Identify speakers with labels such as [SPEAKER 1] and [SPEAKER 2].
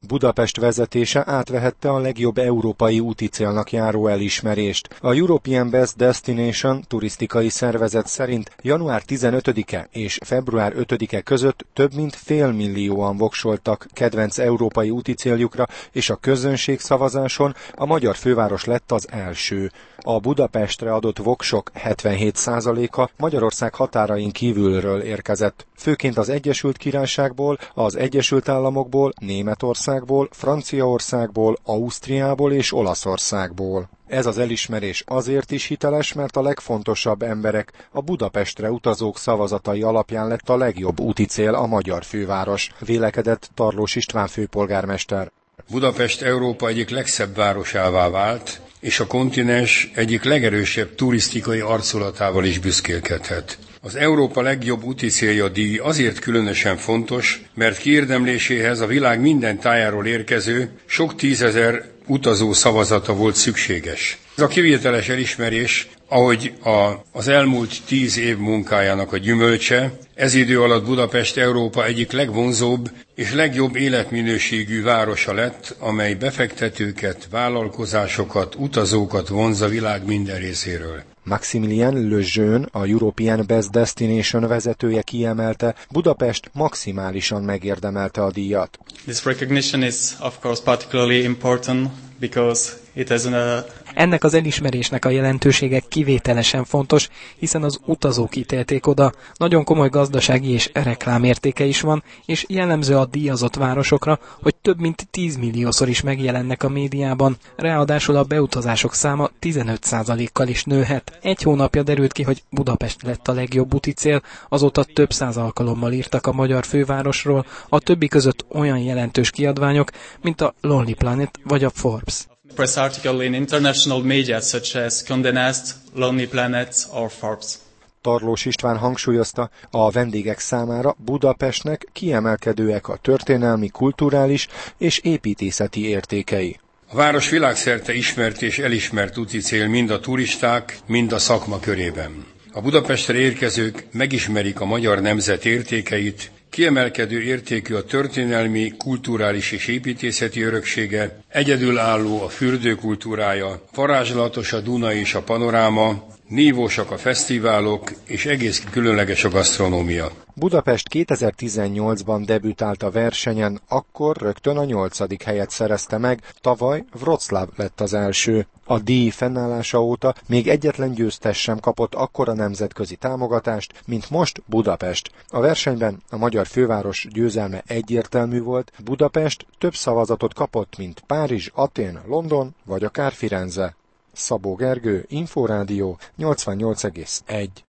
[SPEAKER 1] Budapest vezetése átvehette a legjobb európai úticélnak járó elismerést. A European Best Destination turisztikai szervezet szerint január 15-e és február 5-e között több mint 500 000-an voksoltak kedvenc európai úticéljukra, és a közönségszavazáson a magyar főváros lett az első. A Budapestre adott voksok 77%-a Magyarország határain kívülről érkezett. Főként az Egyesült Királyságból, az Egyesült Államokból, Németországból, Franciaországból, Ausztriából és Olaszországból. Ez az elismerés azért is hiteles, mert a legfontosabb emberek, a Budapestre utazók szavazatai alapján lett a legjobb úticél a magyar főváros, vélekedett Tarlós István főpolgármester.
[SPEAKER 2] Budapest Európa egyik legszebb városává vált, és a kontinens egyik legerősebb turisztikai arculatával is büszkélkedhet. Az Európa legjobb úticélja díj azért különösen fontos, mert kiérdemléséhez a világ minden tájáról érkező, sok tízezer utazó szavazata volt szükséges. Ez a kivételes elismerés, ahogy az elmúlt 10 év munkájának a gyümölcse, ez idő alatt Budapest Európa egyik legvonzóbb és legjobb életminőségű városa lett, amely befektetőket, vállalkozásokat, utazókat vonz a világ minden részéről.
[SPEAKER 1] Maximilien Lejeune, a European Best Destination vezetője kiemelte, Budapest maximálisan megérdemelte a díjat.
[SPEAKER 3] This recognition is of course particularly important because it has
[SPEAKER 4] Ennek az elismerésnek a jelentősége kivételesen fontos, hiszen az utazók ítélték oda, nagyon komoly gazdasági és reklámértéke is van, és jellemző a díjazott városokra, hogy több mint 10 milliószor is megjelennek a médiában, ráadásul a beutazások száma 15%-kal is nőhet. Egy hónapja derült ki, hogy Budapest lett a legjobb úticél, azóta több száz alkalommal írtak a magyar fővárosról, a többi között olyan jelentős kiadványok, mint a Lonely Planet vagy a Forbes.
[SPEAKER 3] Press article in international media such as Condé Nast, Lonely Planet or Forbes.
[SPEAKER 1] Tarlós István hangsúlyozta, a vendégek számára Budapestnek kiemelkedőek a történelmi, kulturális és építészeti értékei.
[SPEAKER 2] A város világszerte ismert és elismert úticél mind a turisták, mind a szakma körében. A Budapestre érkezők megismerik a magyar nemzet értékeit, kiemelkedő értékű a történelmi, kulturális és építészeti öröksége, egyedülálló a fürdőkultúrája, varázslatos a Duna és a panoráma, nívósak a fesztiválok és egész különleges a gasztronómia.
[SPEAKER 1] Budapest 2018-ban debütált a versenyen, akkor rögtön a 8. helyet szerezte meg, tavaly Wroclaw lett az első. A díj fennállása óta még egyetlen győztes sem kapott akkora nemzetközi támogatást, mint most Budapest. A versenyben a magyar főváros győzelme egyértelmű volt, Budapest több szavazatot kapott, mint Párizs, Atén, London vagy akár Firenze. Szabó Gergő, Inforádió 88,1.